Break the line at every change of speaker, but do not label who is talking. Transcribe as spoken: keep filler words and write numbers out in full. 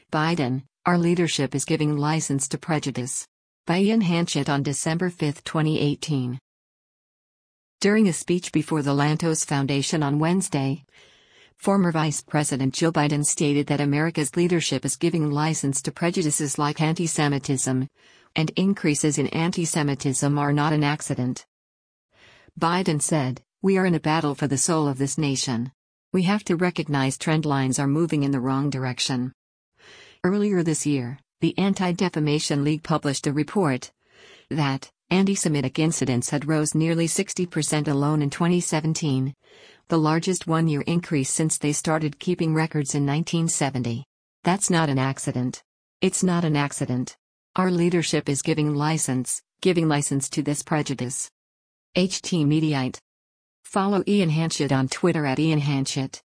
Biden, our leadership is giving license to prejudice. By Ian Hanchett on December fifth, twenty eighteen. During a speech before the Lantos Foundation on Wednesday, former Vice President Joe Biden stated that America's leadership is giving license to prejudices like anti-Semitism, and increases in anti-Semitism are not an accident. Biden said, "We are in a battle for the soul of this nation. We have to recognize trend lines are moving in the wrong direction." Earlier this year, the Anti-Defamation League published a report that anti-Semitic incidents had rose nearly sixty percent alone in twenty seventeen, the largest one-year increase since they started keeping records in nineteen seventy. That's not an accident. It's not an accident. Our leadership is giving license, giving license to this prejudice. H T Mediaite. Follow Ian Hanchett on Twitter at Ian Hanchett.